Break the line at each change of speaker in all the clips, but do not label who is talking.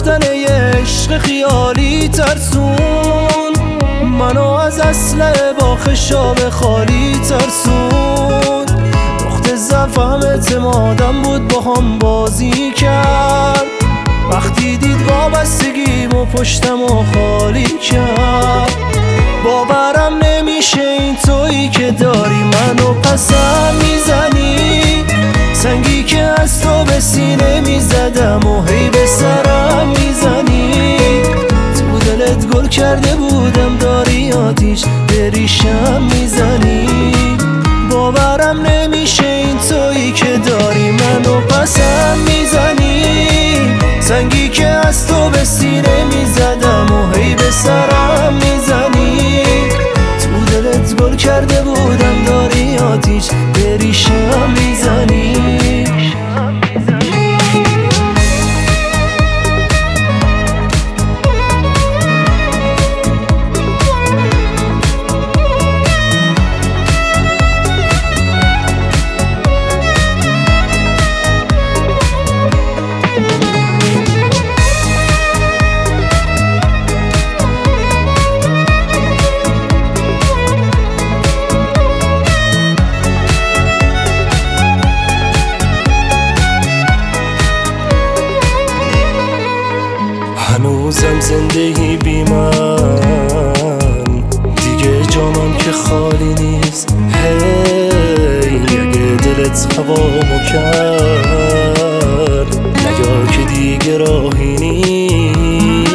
گفتن یه عشق خیالی ترسون منو از اصل با خشاب خالی ترسون. نقطه ضعفم اعتمادم بود با هم بازی کرد، وقتی دید وابستگیم و پشتم و خالی کرد. باورم نمیشه این تویی که داری منو پسم میزنی، سنگی که از تو به سینه میزدم و هی به سرم میزنی. تو دلت گل کرده بودم داری آتیش به ریشم میزنی. باورم نمیشه این تویی که داری منو پسم میزنی، سنگی که از تو به سینه میزدم و هی به سرم میزنی. تو دلت گل کرده بودم داری آتیش به ریشم میزنی. هنوزم زندگی بی من، دیگه جامم که خالی نیست. هی اگه دلت هوامو کرد نگاه که دیگه راهی نیست.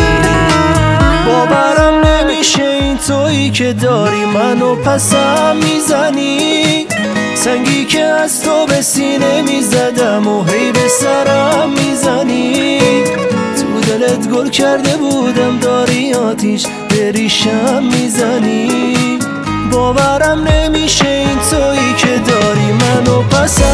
باورم نمیشه این تویی که داری منو پسم میزنی، سنگی که از تو به سینه میزدم و هی به سرم میزنی. دلت گل کرده بودم داری آتیش به ریشم میزنی. باورم نمیشه این تویی که داری منو پسم